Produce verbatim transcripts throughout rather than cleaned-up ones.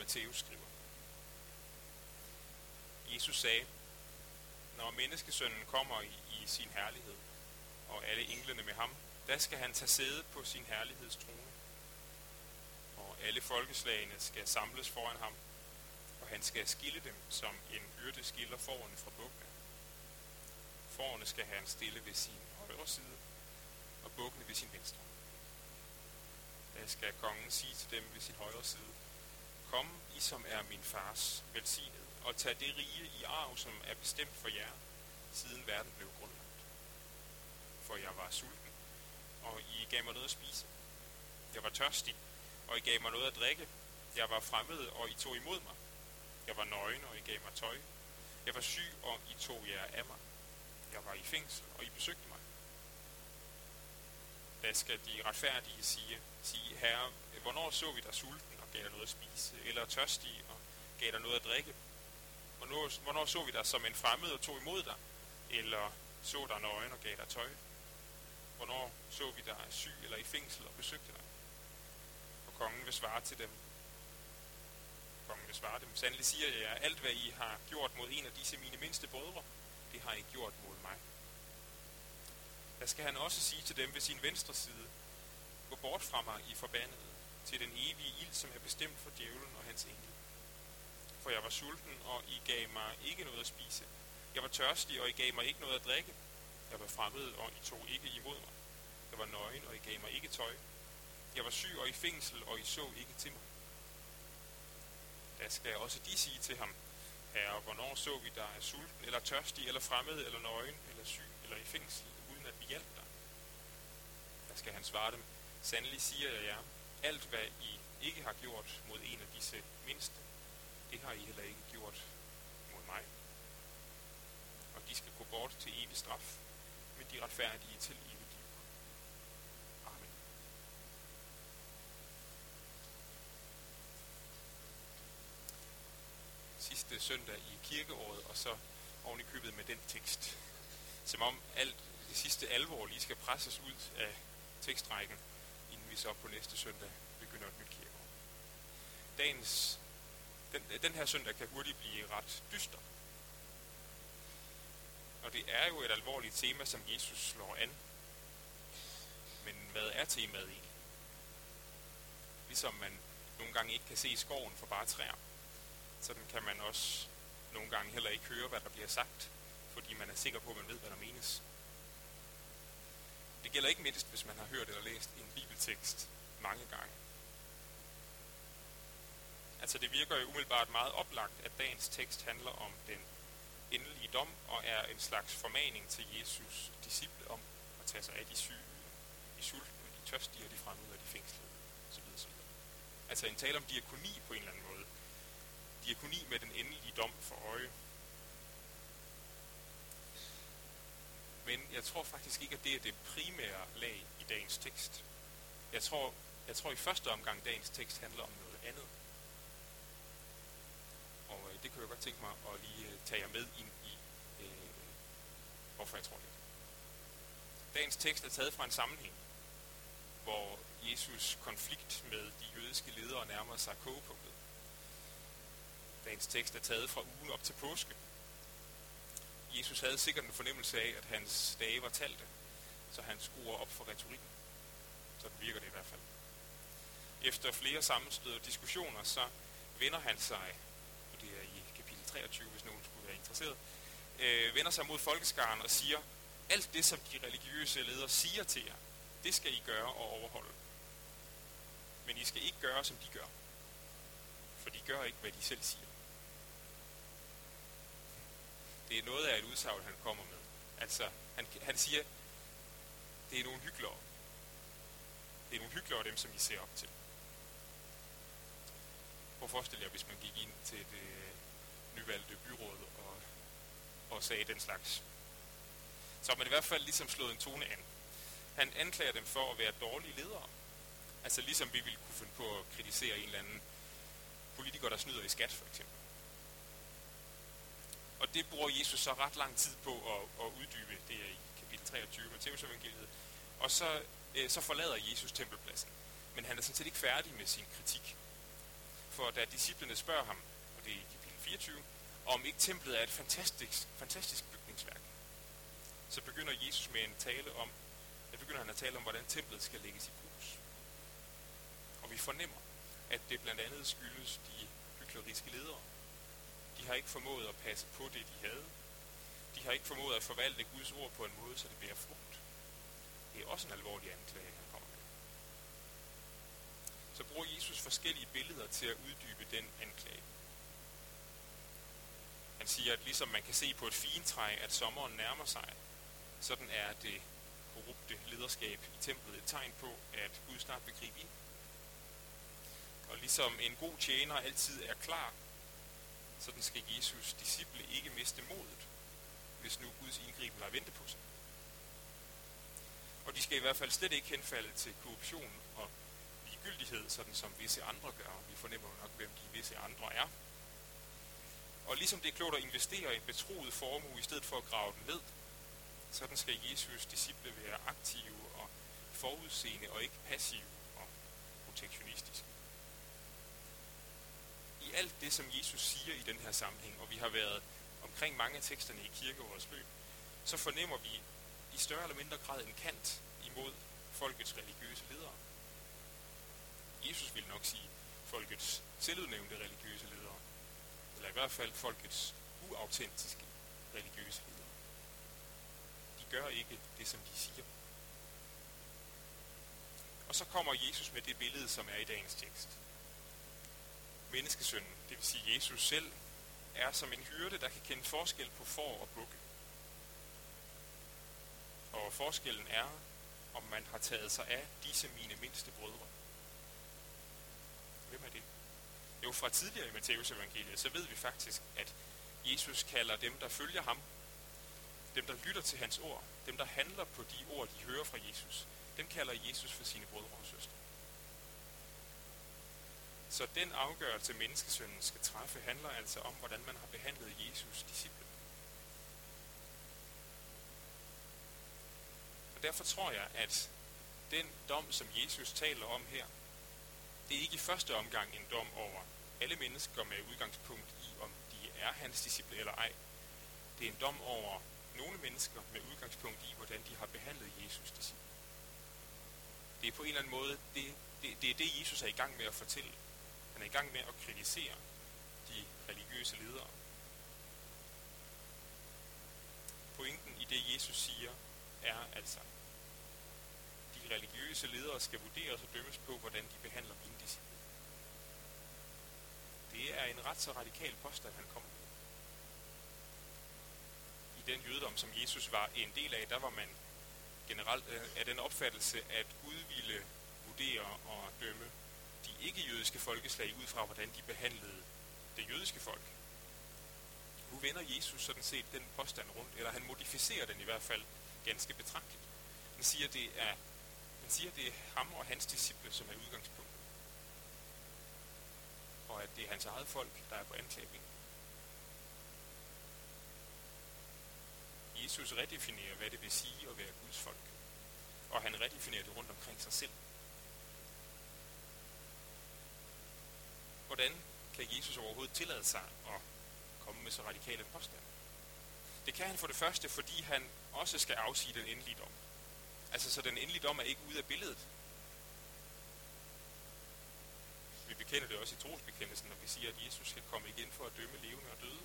Matthæus skriver. Jesus sagde, når menneskesønnen kommer i, i sin herlighed, og alle englene med ham, der skal han tage sæde på sin herlighedstrone. Og alle folkeslagene skal samles foran ham, og han skal skille dem, som en hyrde skiller fårene fra bukkene. Fårene skal han stille ved sin højre side, og bukkene ved sin venstre. Der skal kongen sige til dem ved sin højre side, kom, I som er min fars velsignet, og tag det rige i arv, som er bestemt for jer, siden verden blev grundlagt. For jeg var sulten, og I gav mig noget at spise. Jeg var tørstig, og I gav mig noget at drikke. Jeg var fremmed, og I tog imod mig. Jeg var nøgen, og I gav mig tøj. Jeg var syg, og I tog jer af mig. Jeg var i fængsel, og I besøgte mig. Da skal de retfærdige sige, sige, Herre, hvornår så vi dig sulten og gav dig noget at spise, eller tørstig og gav dig noget at drikke? Hvornår, hvornår så vi dig som en fremmed og tog imod dig, eller så dig nøgen og gav dig tøj? Hvornår så vi dig syg eller i fængsel og besøgte dig? Og kongen vil svare til dem. Kongen vil svare dem. Sandelig siger jeg jer, alt hvad I har gjort mod en af disse mine mindste brødre, det har I gjort mod mig. Der skal han også sige til dem ved sin venstre side, gå bort fra mig, I forbandede, til den evige ild, som er bestemt for djævlen og hans engle. For jeg var sulten, og I gav mig ikke noget at spise. Jeg var tørstig, og I gav mig ikke noget at drikke. Jeg var fremmed, og I tog ikke imod mig. Jeg var nøgen, og I gav mig ikke tøj. Jeg var syg og i fængsel, og I så ikke til mig. Der skal også de sige til ham, Herre, hvornår så vi dig er sulten, eller tørstig, eller fremmed, eller nøgen, eller syg, eller i fængsel, uden at vi hjalp dig? Der skal han svare dem, sandelig siger jeg jer, alt hvad I ikke har gjort mod en af disse mindste, det har I heller ikke gjort mod mig. Og de skal gå bort til evig straf, men de retfærdige til evigt liv. Amen. Sidste søndag i kirkeåret, og så oven i købet med den tekst. Som om alt det sidste alvor lige skal presses ud af tekstrækken, inden vi så på næste søndag begynder et nyt kirkeår. Dagens, den, den her søndag kan hurtigt blive ret dyster. Og det er jo et alvorligt tema, som Jesus slår an. Men hvad er temaet egentlig? Ligesom man nogle gange ikke kan se skoven for bare træer, sådan kan man også nogle gange heller ikke høre, hvad der bliver sagt, fordi man er sikker på, at man ved, hvad der menes. Det gælder ikke mindst, hvis man har hørt eller læst en bibeltekst mange gange. Altså det virker jo umiddelbart meget oplagt, at dagens tekst handler om den endelige dom, og er en slags formaning til Jesus' disciple om at tage sig af de syge, de sultne, de tørstige, og de fremmede, og de fængslede, osv. osv. Altså en tale om diakoni på en eller anden måde. Diakoni med den endelige dom for øje. Men jeg tror faktisk ikke, at det er det primære lag i dagens tekst. Jeg tror, jeg tror i første omgang, dagens tekst handler om noget andet. Og øh, det kan jeg godt tænke mig at lige øh, tage jer med ind i, øh, hvorfor jeg tror det. Dagens tekst er taget fra en sammenhæng, hvor Jesus' konflikt med de jødiske ledere nærmer sig kogepunktet. Dagens tekst er taget fra ugen op til påske. Jesus havde sikkert en fornemmelse af, at hans dage var talte, så han skruer op for retorikken. Sådan virker det i hvert fald. Efter flere sammenstød og diskussioner, så vender han sig, og det er i kapitel treogtyve, hvis nogen skulle være interesseret, øh, vender sig mod folkeskaren og siger, alt det, som de religiøse ledere siger til jer, det skal I gøre og overholde. Men I skal ikke gøre, som de gør. For de gør ikke, hvad de selv siger. Det er noget af et udsagn, han kommer med. Altså, han, han siger, det er nogle hyklere. Det er nogle hyklere, dem som I ser op til. Prøv at forestille jer, hvis man gik ind til det nyvalgte byråd og, og sagde den slags. Så har man i hvert fald ligesom slået en tone an. Han anklager dem for at være dårlige ledere. Altså ligesom vi ville kunne finde på at kritisere en eller anden politiker, der snyder i skat, for eksempel. Og det bruger Jesus så ret lang tid på at, at uddybe, det er i kapitel treogtyve, Matthæus evangeliet. Og så, øh, så forlader Jesus tempelpladsen. Men han er sådan set ikke færdig med sin kritik. For da disciplene spørger ham, og det er i kapitel fireogtyve, om ikke templet er et fantastisk, fantastisk bygningsværk, så begynder Jesus med en tale om, at begynder han at tale om, hvordan templet skal lægges i grus. Og vi fornemmer, at det blandt andet skyldes de hykleriske ledere. De har ikke formået at passe på det, de havde. De har ikke formået at forvalte Guds ord på en måde, så det bliver frugt. Det er også en alvorlig anklage, han kommer med. Så bruger Jesus forskellige billeder til at uddybe den anklage. Han siger, at ligesom man kan se på et figentræ, at sommeren nærmer sig, sådan er det korrupte lederskab i templet et tegn på, at Gud snart vil gribe ind. Og ligesom en god tjener altid er klar, sådan skal Jesus disciple ikke miste modet, hvis nu Guds indgriben lader vente på sig. Og de skal i hvert fald slet ikke henfalde til korruption og ligegyldighed, sådan som visse andre gør. Vi fornemmer jo nok, hvem de visse andre er. Og ligesom det er klogt at investere i en betroet formue, i stedet for at grave den ned, sådan skal Jesus disciple være aktive og forudseende og ikke passive og protektionistiske. I alt det, som Jesus siger i den her sammenhæng, og vi har været omkring mange af teksterne i kirkeårets løb, så fornemmer vi i større eller mindre grad en kant imod folkets religiøse ledere. Jesus vil nok sige folkets selvudnævnte religiøse ledere, eller i hvert fald folkets uautentiske religiøse ledere. De gør ikke det, som de siger. Og så kommer Jesus med det billede, som er i dagens tekst. Menneskesønnen, det vil sige Jesus selv, er som en hyrde, der kan kende forskel på får og bukke. Og forskellen er, om man har taget sig af disse mine mindste brødre. Hvem er det? Jo, fra tidligere i Matteus evangeliet, så ved vi faktisk, at Jesus kalder dem, der følger ham, dem, der lytter til hans ord, dem, der handler på de ord, de hører fra Jesus, dem kalder Jesus for sine brødre og søstre. Så den afgørelse, menneskesønnen skal træffe, handler altså om, hvordan man har behandlet Jesus' disciple. Og derfor tror jeg, at den dom, som Jesus taler om her, det er ikke i første omgang en dom over alle mennesker med udgangspunkt i, om de er hans disciple eller ej. Det er en dom over nogle mennesker med udgangspunkt i, hvordan de har behandlet Jesus' disciple. Det er på en eller anden måde, det, det, det er det, Jesus er i gang med at fortælle. Han er i gang med at kritisere de religiøse ledere. Pointen i det, Jesus siger, er altså, de religiøse ledere skal vurderes og dømmes på, hvordan de behandler mine disciple. Det er en ret så radikal påstand, han kommer med. I den jødedom, som Jesus var en del af, der var man generelt af den opfattelse, at Gud ville vurdere og dømme de ikke-jødiske folkeslag ud fra, hvordan de behandlede det jødiske folk. Nu vender Jesus sådan set den påstand rundt, eller han modificerer den i hvert fald ganske betragteligt. Han siger, det er, han siger, det er ham og hans disciple, som er udgangspunktet. Og at det er hans eget folk, der er på anklagebænken. Jesus redefinerer, hvad det vil sige at være Guds folk. Og han redefinerer det rundt omkring sig selv. Hvordan kan Jesus overhovedet tillade sig at komme med så radikale påstande? Det kan han for det første, fordi han også skal afsige den endelige dom. Altså, så den endelige dom er ikke ude af billedet. Vi bekender det også i trosbekendelsen, når vi siger, at Jesus skal komme igen for at dømme levende og døde.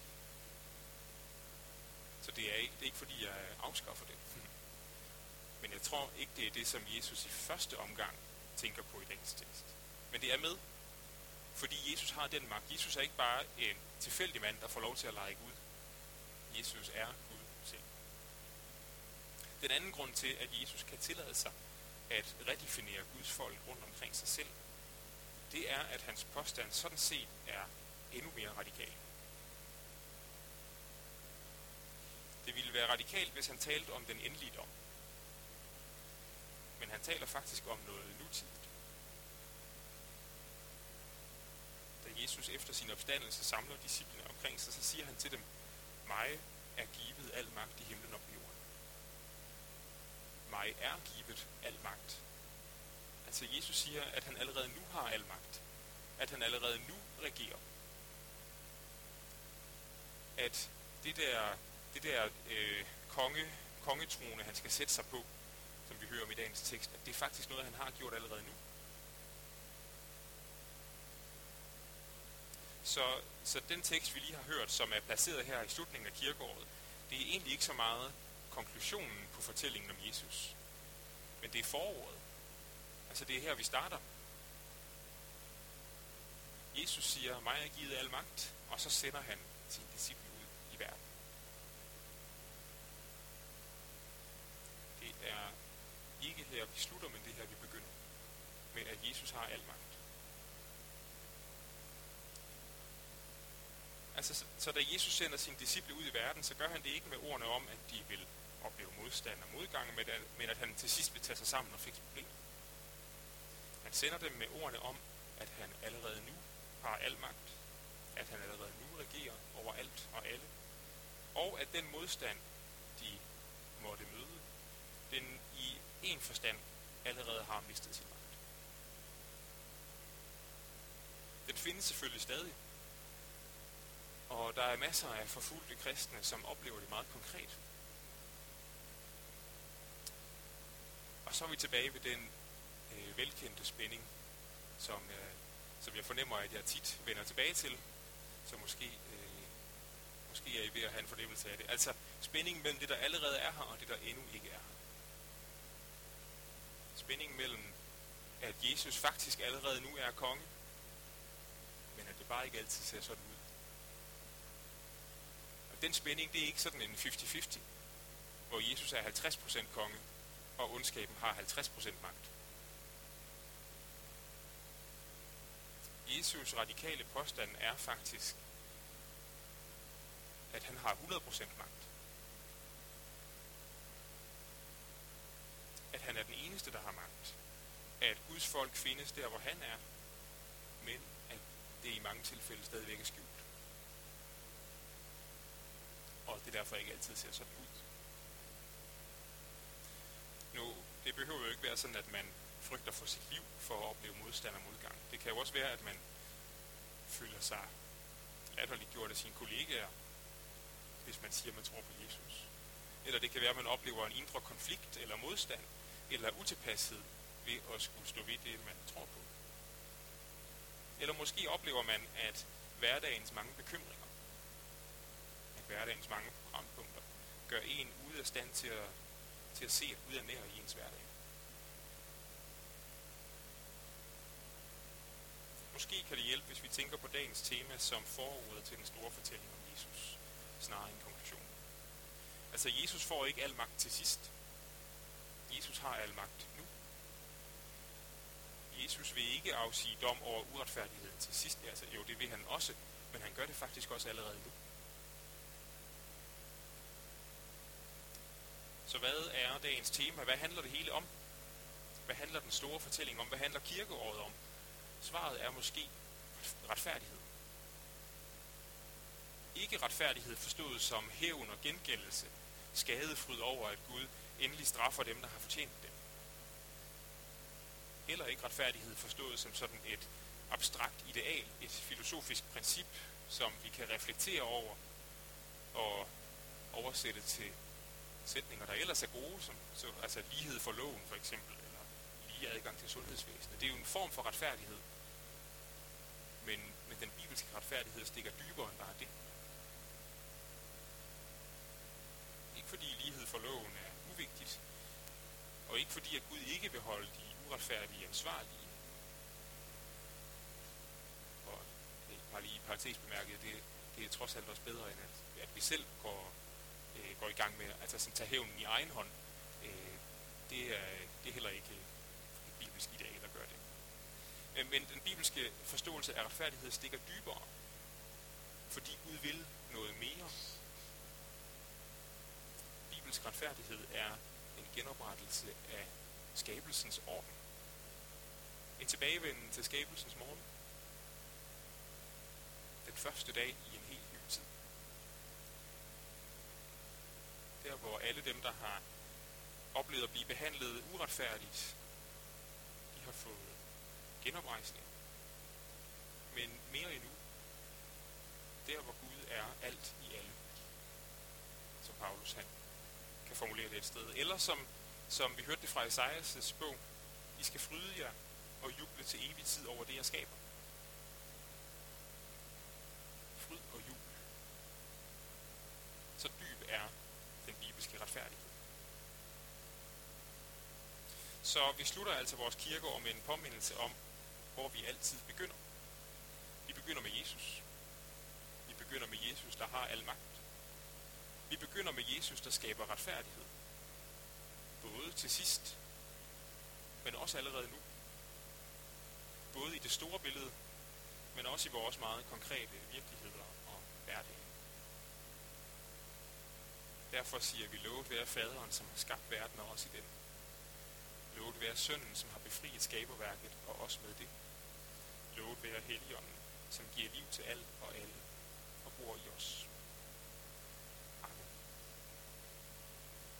Så det er ikke, det er ikke fordi, jeg afskaffer det. Men jeg tror ikke, det er det, som Jesus i første omgang tænker på i dagens tekst. Men det er med, fordi Jesus har den magt. Jesus er ikke bare en tilfældig mand, der får lov til at lege Gud. Jesus er Gud selv. Den anden grund til, at Jesus kan tillade sig at redefinere Guds folk rundt omkring sig selv, det er, at hans påstand sådan set er endnu mere radikal. Det ville være radikalt, hvis han talte om den endelige dom. Men han taler faktisk om noget nutidigt. Da Jesus efter sin opstandelse samler disciplene omkring sig, så siger han til dem, mig er givet al magt i himlen og på jorden. Mig er givet al magt. Altså Jesus siger, at han allerede nu har al magt. at han allerede nu regerer. At det der, det der øh, konge, kongetrone, han skal sætte sig på, som vi hører om i dagens tekst, at det er faktisk noget, han har gjort allerede nu. Så, så den tekst, vi lige har hørt, som er placeret her i slutningen af kirkeåret, det er egentlig ikke så meget konklusionen på fortællingen om Jesus, men det er foråret. Altså det er her, vi starter. Jesus siger, mig er givet al magt, og så sender han sin disciple ud i verden. Det er ikke her, vi slutter, men det er her, vi begynder. Med at Jesus har al magt. Altså, så, så da Jesus sender sine disciple ud i verden, så gør han det ikke med ordene om, at de vil opleve modstand og modgang, men at, men at han til sidst vil tage sig sammen og fikse problemet. Han sender dem med ordene om, at han allerede nu har al magt, at han allerede nu regerer over alt og alle, og at den modstand, de måtte møde, den i en forstand allerede har mistet sin magt. Den findes selvfølgelig stadig, og der er masser af forfulgte kristne, som oplever det meget konkret. Og så er vi tilbage ved den øh, velkendte spænding, som, øh, som jeg fornemmer, at jeg tit vender tilbage til, så måske, øh, måske er I ved at have en fornemmelse af det. Altså spændingen mellem det, der allerede er her, og det, der endnu ikke er her. Spændingen mellem, at Jesus faktisk allerede nu er konge, men at det bare ikke altid ser sådan ud. Og den spænding, det er ikke sådan en halvtreds halvtreds, hvor Jesus er halvtreds procent konge, og ondskaben har halvtreds procent magt. Jesus radikale påstand er faktisk, at han har hundrede procent magt. At han er den eneste, der har magt. At Guds folk findes der, hvor han er, men at det i mange tilfælde stadigvæk er skjult. Og det derfor ikke altid ser sådan ud. Nu, det behøver jo ikke være sådan, at man frygter for sit liv for at opleve modstand og modgang. Det kan jo også være, at man føler sig latterligt gjort af sine kollegaer, hvis man siger, at man tror på Jesus. Eller det kan være, at man oplever en indre konflikt eller modstand, eller utilpashed ved at skulle stå ved det, man tror på. Eller måske oplever man, at hverdagens mange bekymringer, at hverdagens mange programpunkter, gør en ude af stand til at, til at se ud af nær i ens hverdag. Måske kan det hjælpe, hvis vi tænker på dagens tema som forordet til den store fortælling om Jesus, snarere en konklusion. Altså, Jesus får ikke al magt til sidst. Jesus har al magt nu. Jesus vil ikke afsige dom over uretfærdigheden til sidst. Altså, jo, det vil han også, men han gør det faktisk også allerede nu. Så hvad er dagens tema? Hvad handler det hele om? Hvad handler den store fortælling om? Hvad handler kirkeåret om? Svaret er måske retfærdighed. Ikke retfærdighed forstået som hævn og gengældelse, skadefryd over, at Gud endelig straffer dem, der har fortjent det. Eller ikke retfærdighed forstået som sådan et abstrakt ideal, et filosofisk princip, som vi kan reflektere over og oversætte til sætninger, der ellers er gode, som så, altså lighed for loven for eksempel, eller lige adgang til sundhedsvæsenet. Det er jo en form for retfærdighed, men, men den bibelske retfærdighed stikker dybere end bare det. Ikke fordi lighed for loven er uvigtigt, og ikke fordi at Gud ikke vil holde de uretfærdige ansvarlige. Og det er bare lige parentesbemærket, det, det er trods alt også bedre, end at, at vi selv går, øh, går i gang med altså sådan, tage hævnen i egen hånd. Øh, det, er, det er heller ikke et bibelsk ideal at gøre det. Men, men den bibelske forståelse af retfærdighed stikker dybere, fordi Gud vil noget mere. Bibelsk retfærdighed er en genoprettelse af skabelsens orden. En tilbagevenden til skabelsens morgen. Den første dag i en helt ny tid. Der hvor alle dem, der har oplevet at blive behandlet uretfærdigt, de har fået genoprejsning. men mere endnu, der hvor Gud er alt i alle, som Paulus han kan formulere det et sted. Eller som, som vi hørte det fra Esajas' bog, I skal fryde jer og juble til evig tid over det, jeg skaber. Fryd og jubel. Så dyb er den bibelske retfærdighed. Så vi slutter altså vores kirkeår med en påmindelse om, hvor vi altid begynder. Vi begynder med Jesus. Vi begynder med Jesus, der har al magt. Vi begynder med Jesus, der skaber retfærdighed. Både til sidst, men også allerede nu. Både i det store billede, men også i vores meget konkrete virkeligheder og hverdag. Derfor siger vi, lovet være faderen, som har skabt verden og os i den. Lovet være sønnen, som har befriet skaberværket og os med det. Lovet være Helligånden, som giver liv til alt